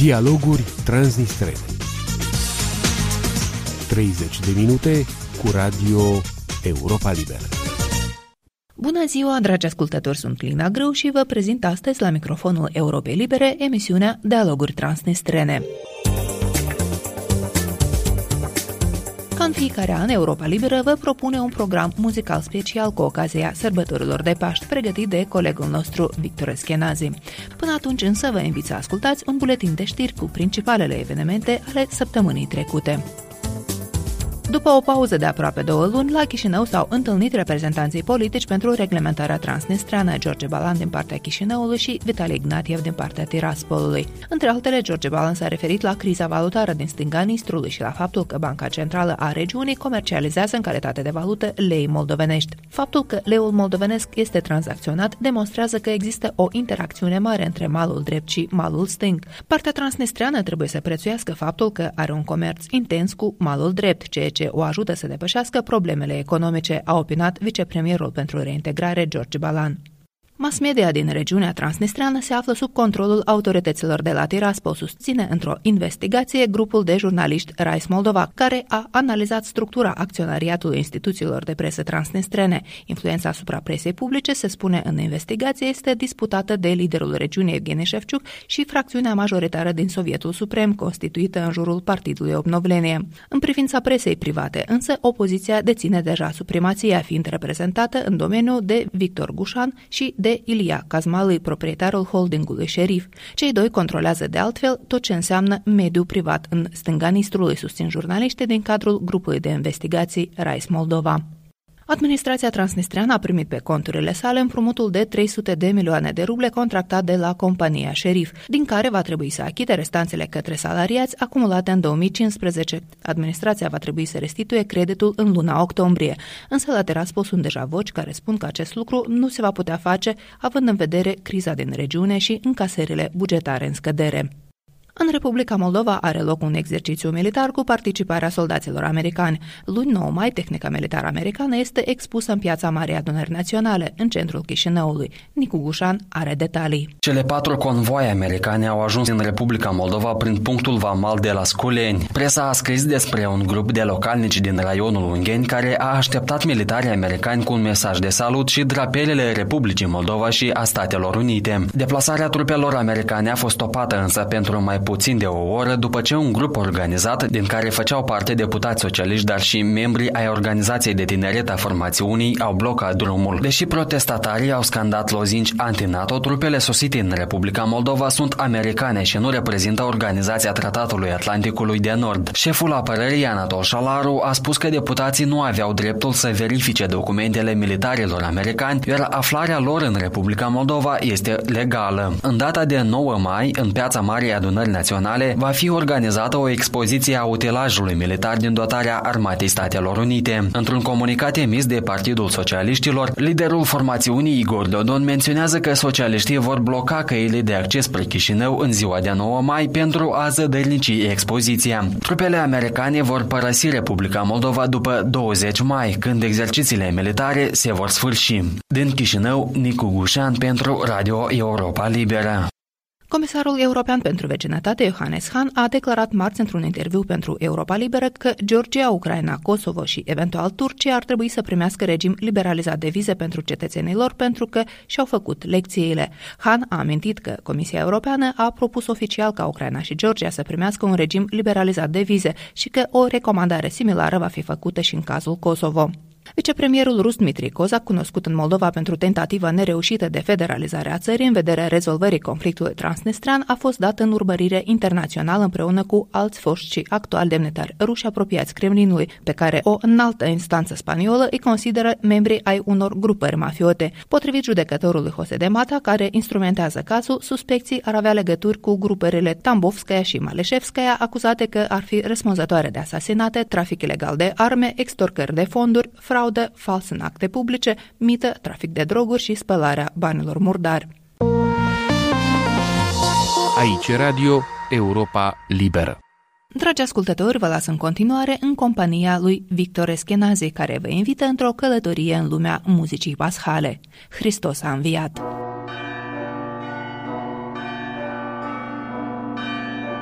Dialoguri transnistrene. 30 de minute cu Radio Europa Liberă. Bună ziua, dragi ascultători, sunt Lina Grâu și vă prezint astăzi la microfonul Europei Libere emisiunea Dialoguri transnistrene. Ca în fiecare an, Europa Liberă vă propune un program muzical special cu ocazia sărbătorilor de Paști, pregătit de colegul nostru Victor Eschenazi. Până atunci însă vă invit să ascultați un buletin de știri cu principalele evenimente ale săptămânii trecute. După o pauză de aproape 2 luni, la Chișinău s-au întâlnit reprezentanții politici pentru reglementarea transnistreană, George Balan din partea Chișinăului și Vitali Ignatiev din partea Tiraspolului. Între altele, George Balan s-a referit la criza valutară din stânga Nistrului și la faptul că Banca Centrală a regiunii comercializează în calitate de valută lei moldovenești. Faptul că leul moldovenesc este tranzacționat demonstrează că există o interacțiune mare între malul drept și malul stâng. Partea transnistreană trebuie să prețuiască faptul că are un comerț intens cu malul drept, ceea ce o ajută să depășească problemele economice, a opinat vicepremierul pentru reintegrare George Balan. Mass media din regiunea transnistreană se află sub controlul autorităților de la Tiraspol, susține într-o investigație grupul de jurnaliști Rise Moldova, care a analizat structura acționariatului instituțiilor de presă transnistrene. Influența asupra presei publice, se spune în investigație, este disputată de liderul regiunii Evgeni Șefciuc și fracțiunea majoritară din Sovietul Suprem, constituită în jurul partidului Obnovlenie. În privința presei private, însă, opoziția deține deja supremația, fiind reprezentată în domeniu de Victor Gușan și de Ilia Kazmalui, proprietarul holdingului Șerif. Cei doi controlează de altfel tot ce înseamnă mediul privat în stânga Nistrului, susțin jurnaliștii din cadrul grupului de investigații Rise Moldova. Administrația transnistreană a primit pe conturile sale împrumutul de 300 de milioane de ruble contractat de la compania Șerif, din care va trebui să achite restanțele către salariați acumulate în 2015. Administrația va trebui să restituie creditul în luna octombrie, însă la Tiraspol sunt deja voci care spun că acest lucru nu se va putea face, având în vedere criza din regiune și încasările bugetare în scădere. În Republica Moldova are loc un exercițiu militar cu participarea soldaților americani. Luni 9 mai, tehnica militară americană este expusă în piața Marii Adunări Naționale, în centrul Chișinăului. Nicu Gușan are detalii. Cele 4 convoaie americane au ajuns în Republica Moldova prin punctul vamal de la Sculeni. Presa a scris despre un grup de localnici din raionul Ungheni care a așteptat militarii americani cu un mesaj de salut și drapelele Republicii Moldova și a Statelor Unite. Deplasarea trupelor americane a fost stopată însă pentru mai puțin de o oră după ce un grup organizat, din care făceau parte deputați socialiști, dar și membrii ai organizației de tineret a formațiunii, au blocat drumul. Deși protestatarii au scandat lozinci anti-NATO, trupele sosite în Republica Moldova sunt americane și nu reprezintă Organizația Tratatului Atlanticului de Nord. Șeful apărării, Anatol Șalaru, a spus că deputații nu aveau dreptul să verifice documentele militarilor americani, iar aflarea lor în Republica Moldova este legală. În data de 9 mai, în piața Marii Adunări Naționale, va fi organizată o expoziție a utilajului militar din dotarea Armatei Statelor Unite. Într-un comunicat emis de Partidul Socialiștilor, liderul formațiunii Igor Dodon menționează că socialiștii vor bloca căile de acces spre Chișinău în ziua de 9 mai pentru a zădărnici expoziția. Trupele americane vor părăsi Republica Moldova după 20 mai, când exercițiile militare se vor sfârși. Din Chișinău, Nicu Gușan pentru Radio Europa Liberă. Comisarul european pentru vecinătate, Johannes Hahn, a declarat marți într-un interviu pentru Europa Liberă că Georgia, Ucraina, Kosovo și eventual Turcia ar trebui să primească regim liberalizat de vize pentru cetățenii lor pentru că și-au făcut lecțiile. Hahn a amintit că Comisia Europeană a propus oficial ca Ucraina și Georgia să primească un regim liberalizat de vize și că o recomandare similară va fi făcută și în cazul Kosovo. Vicepremierul rus Dmitry Kozak, cunoscut în Moldova pentru tentativa nereușită de federalizare a țării în vederea rezolvării conflictului transnistrean, a fost dat în urmărire internațională împreună cu alți foști și actuali demnitari ruși apropiați Kremlinului, pe care o înaltă instanță spaniolă îi consideră membri ai unor grupări mafiote. Potrivit judecătorului José de Mata, care instrumentează cazul, suspecții ar avea legături cu grupările Tambovskaya și Maleșevskaya, acuzate că ar fi răspunzătoare de asasinate, trafic ilegal de arme, extorcări de fonduri, fraudă, fals în acte publice, mită, trafic de droguri și spălarea banilor murdari. Aici Radio Europa Liberă. Dragi ascultători, vă las în continuare în compania lui Victor Eschenazi, care vă invită într-o călătorie în lumea muzicii paschale. Hristos a înviat!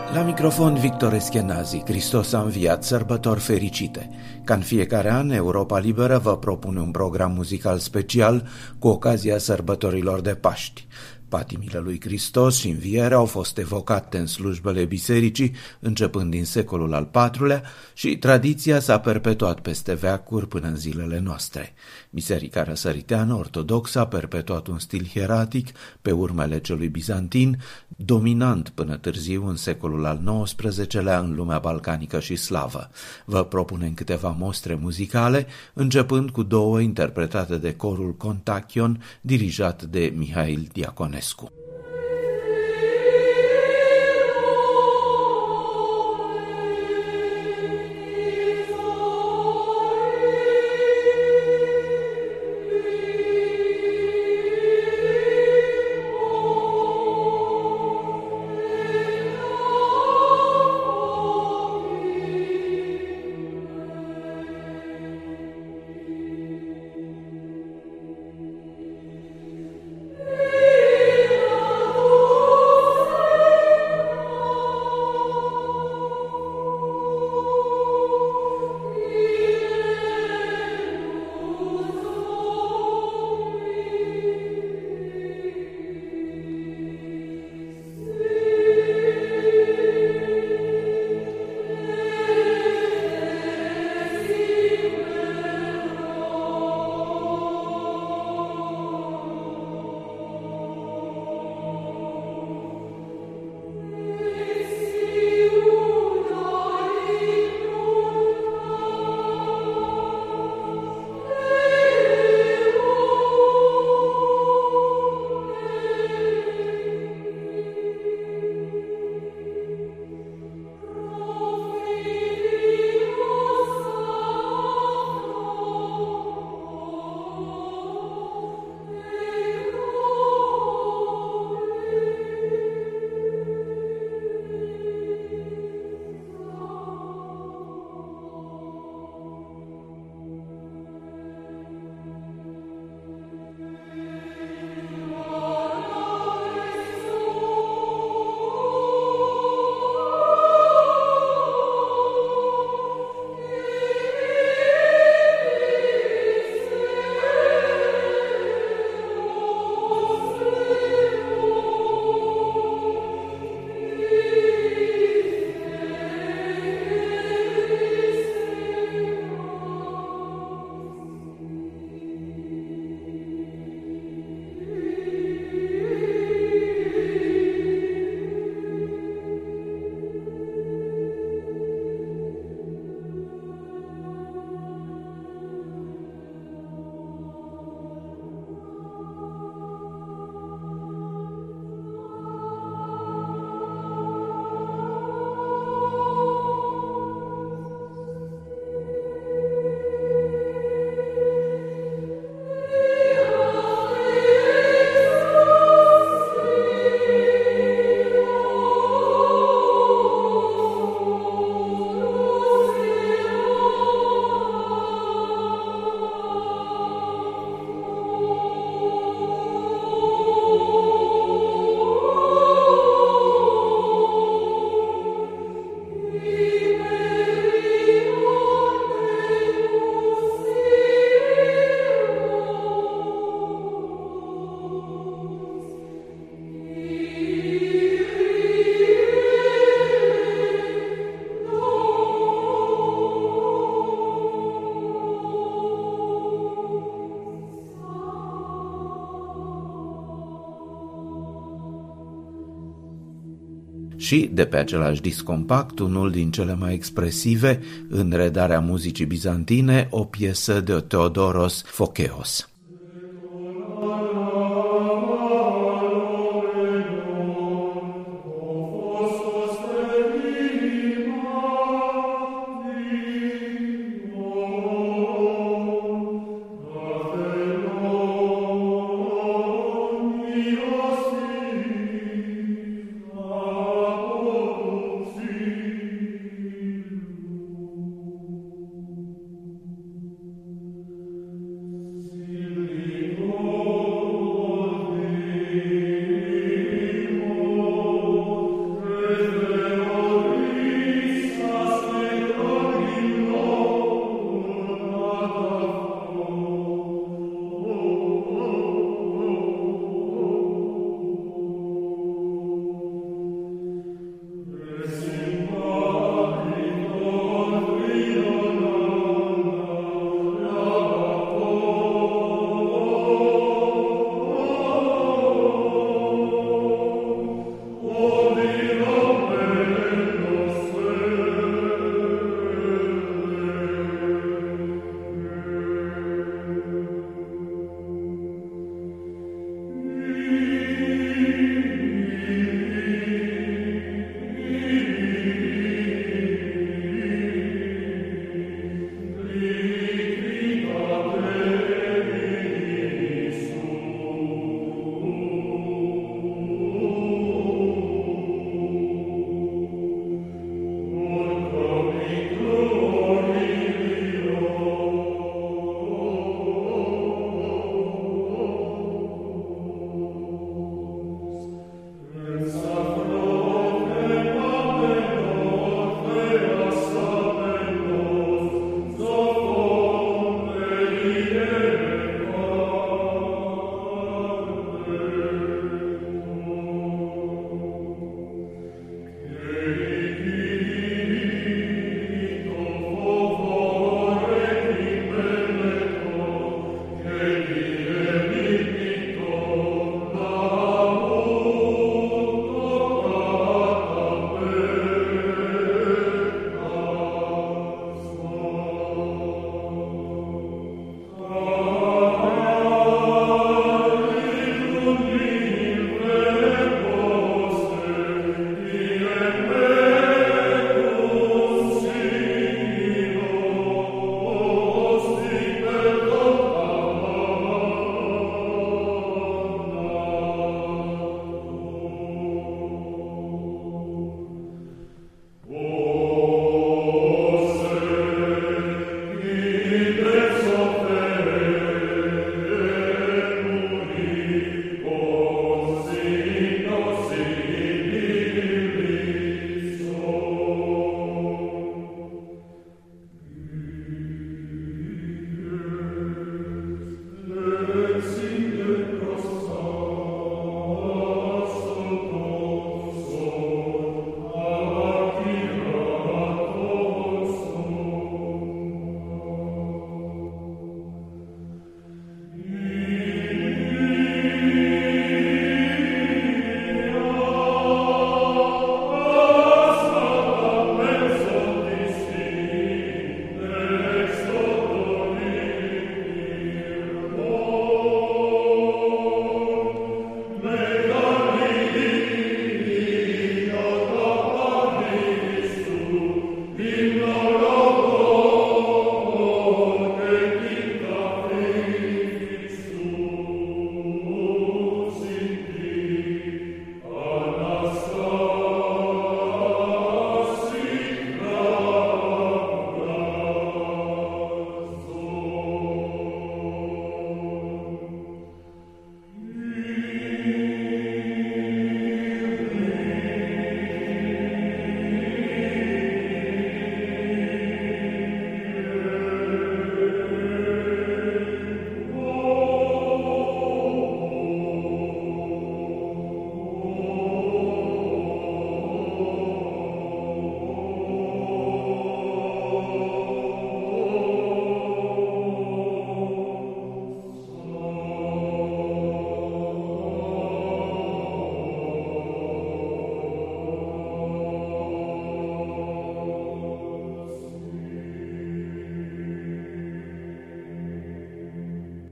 La microfon Victor Eschenazi, Hristos a înviat, sărbători fericite. Ca în fiecare an, Europa Liberă vă propune un program muzical special cu ocazia sărbătorilor de Paști. Patimile lui Hristos și învierea au fost evocate în slujbele bisericii începând din secolul al IV-lea și tradiția s-a perpetuat peste veacuri până în zilele noastre. Biserica răsăriteană ortodoxă a perpetuat un stil hieratic pe urmele celui bizantin, dominant până târziu în secolul al XIX-lea în lumea balcanică și slavă. Vă propunem câteva mostre muzicale, începând cu două interpretate de corul Kontakion, dirijat de Mihail Diaconescu. Și, de pe același disc compact, unul din cele mai expresive în redarea muzicii bizantine, o piesă de Theodoros Phokeos. Silvia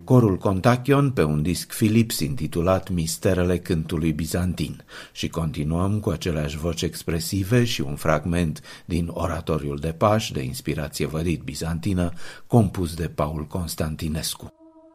Corul Kontakion pe un disc Philips intitulat Misterele cântului bizantin și continuăm cu aceleași voci expresive și un fragment din Oratoriul de Paști de inspirație vădit bizantină compus de Paul Constantinescu.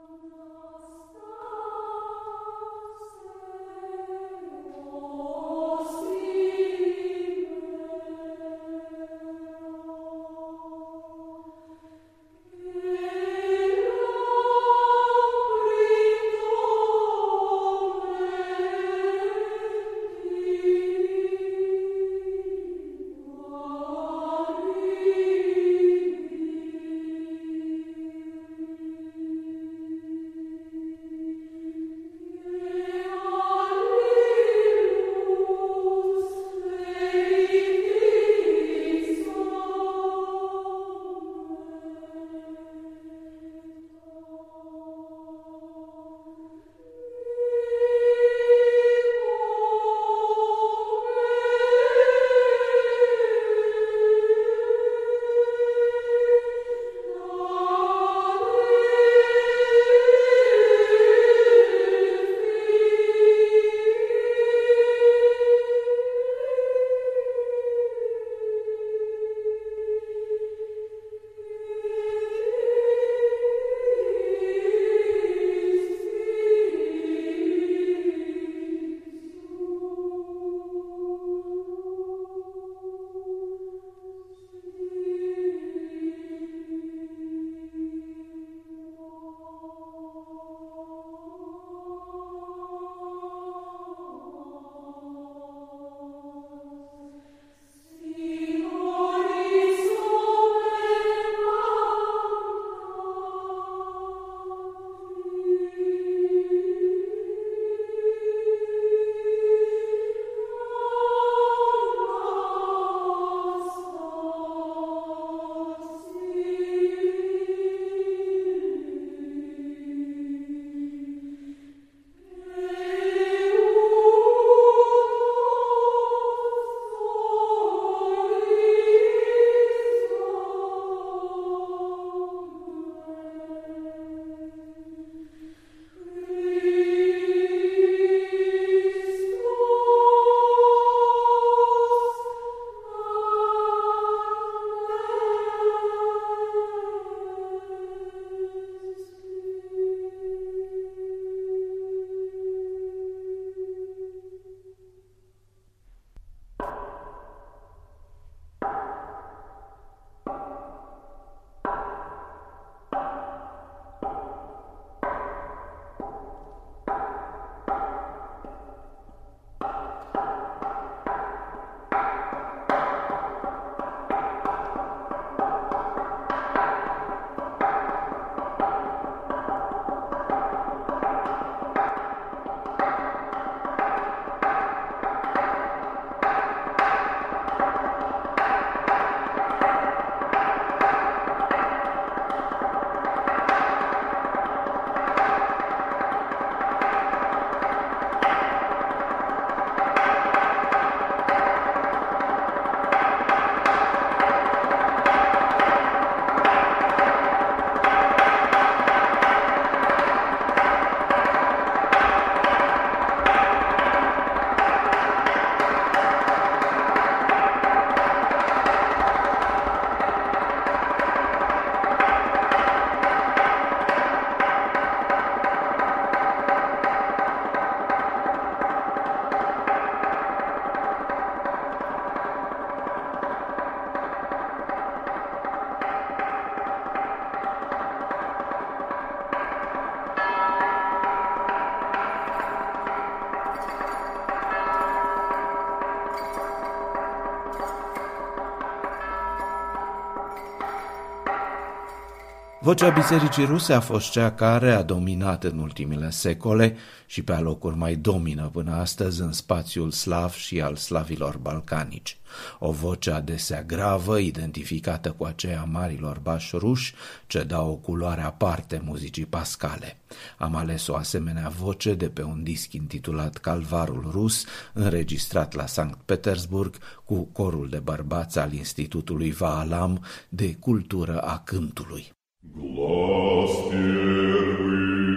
Vocea bisericii ruse a fost cea care a dominat în ultimele secole și pe alocuri mai domină până astăzi în spațiul slav și al slavilor balcanici. O voce adesea gravă, identificată cu aceea marilor bași ruși, ce dau o culoare aparte muzicii pascale. Am ales o asemenea voce de pe un disc intitulat Calvarul Rus, înregistrat la Sankt Petersburg cu corul de bărbați al Institutului Vaalam de Cultură a Cântului. Glas первый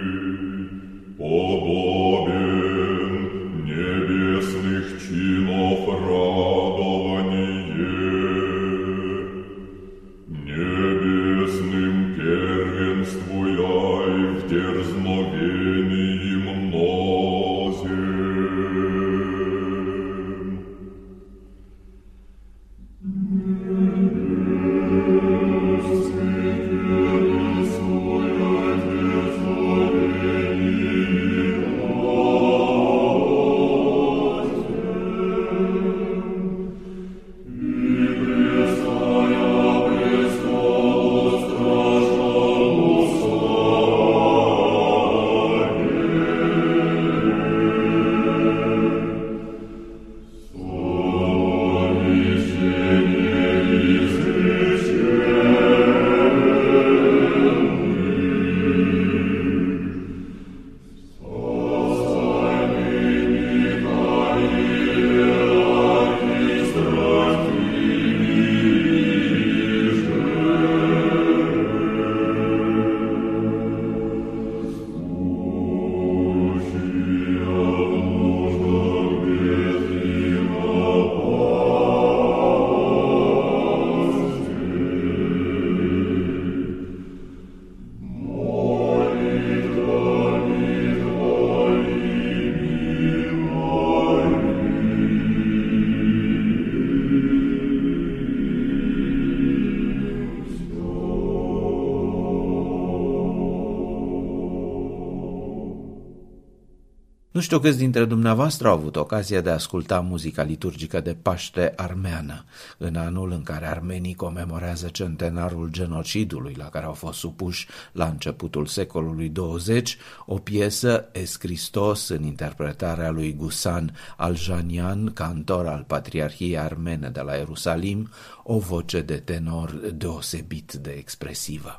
Nu știu câți dintre dumneavoastră au avut ocazia de a asculta muzica liturgică de Paște armeană, în anul în care armenii comemorează centenarul genocidului la care au fost supuși la începutul secolului 20, o piesă Es Christos în interpretarea lui Gusan Aljanian, cantor al Patriarhiei Armene de la Ierusalim, o voce de tenor deosebit de expresivă.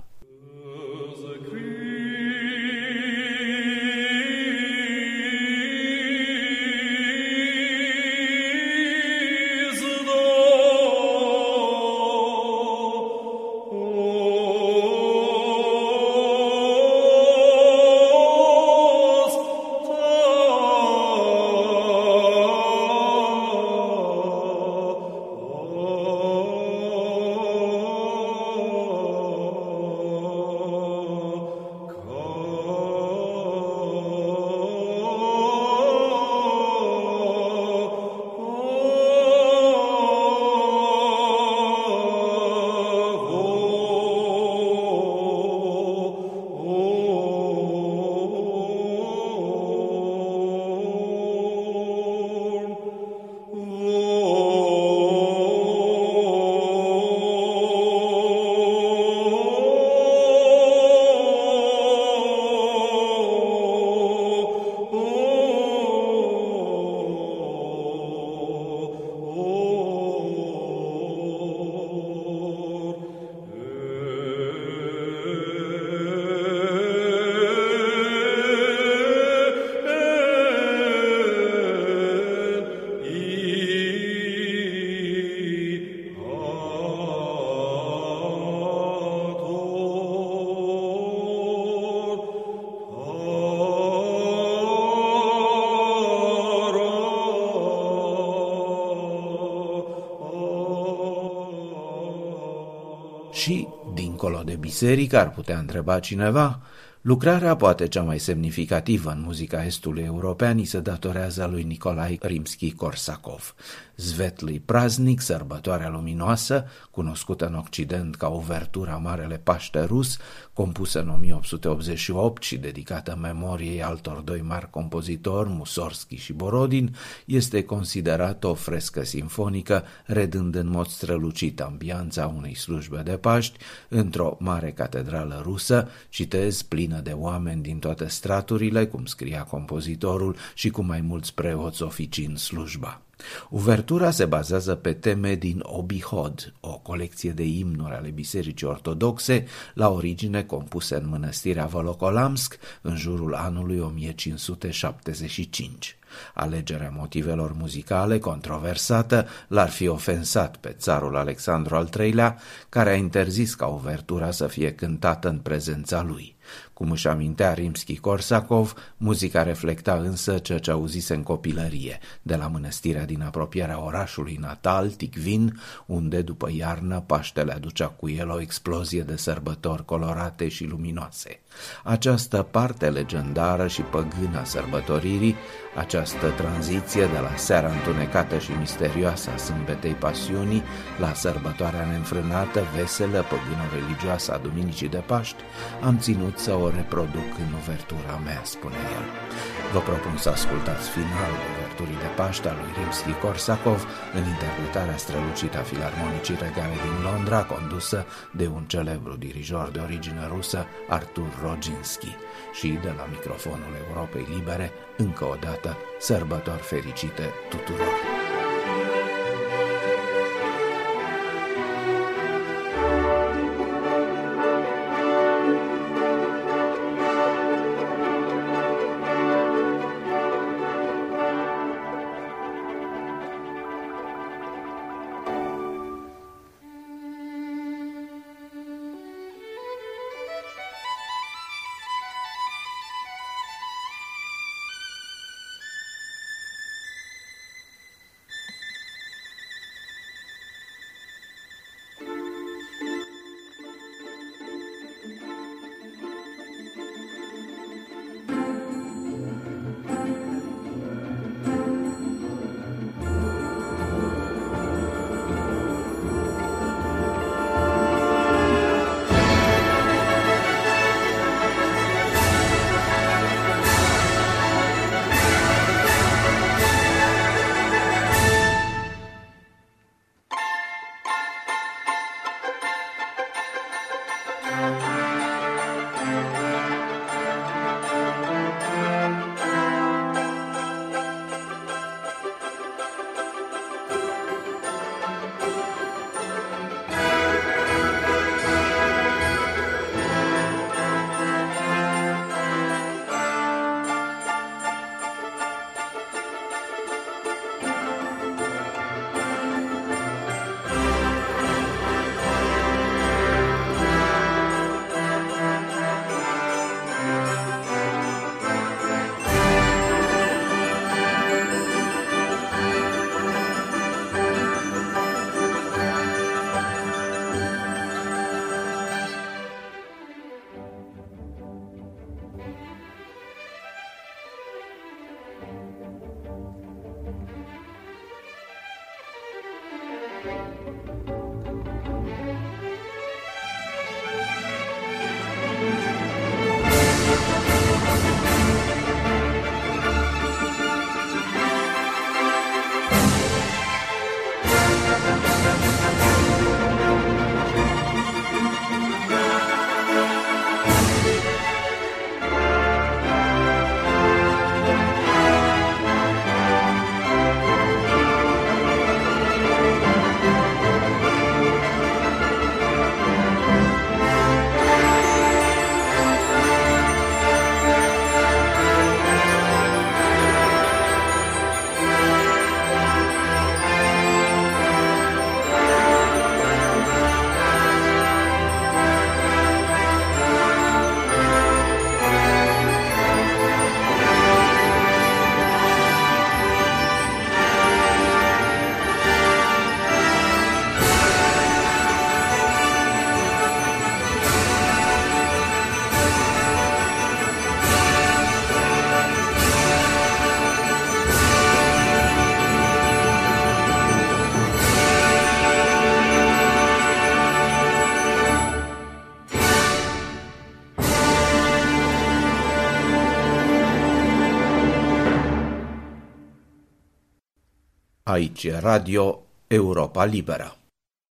Și, dincolo de biserică, ar putea întreba cineva, lucrarea poate cea mai semnificativă în muzica estului european se datorează lui Nicolae Rimski-Korsakov. Svetli Praznik, sărbătoarea luminoasă, cunoscută în Occident ca uvertura Marele Paște rus, compusă în 1888 și dedicată memoriei altor doi mari compozitori, Mussorgsky și Borodin, este considerată o frescă simfonică, redând în mod strălucit ambianța unei slujbe de Paști într-o mare catedrală rusă, citez, plină de oameni din toate straturile, cum scria compozitorul, și cu mai mulți preoți oficiind slujba. Uvertura se bazează pe teme din Obihod, o colecție de imnuri ale Bisericii Ortodoxe, la origine compuse în mănăstirea Volokolamsk în jurul anului 1575. Alegerea motivelor muzicale, controversată, l-ar fi ofensat pe țarul Alexandru al III-lea, care a interzis ca uvertura să fie cântată în prezența lui. Cum își amintea Rimski-Korsakov, muzica reflecta însă ceea ce auzise în copilărie, de la mănăstirea din apropierea orașului natal, Tikhvin, unde după iarnă Paștele aducea cu el o explozie de sărbători colorate și luminoase. Această parte legendară și păgână a sărbătoririi, această tranziție de la seara întunecată și misterioasă a Sâmbetei Pasiunii la sărbătoarea neînfrânată, veselă, păgână-religioasă a Duminicii de Paști, am ținut să o reproduc în uvertura mea, spune el. Vă propun să ascultați finalul uverturii de Paște a lui Rimski-Korsakov în interpretarea strălucită a Filarmonicii Regale din Londra, condusă de un celebru dirijor de origine rusă, Artur Roginski. Și de la microfonul Europei Libere, încă o dată, sărbători fericite tuturor! Aici Radio Europa Liberă.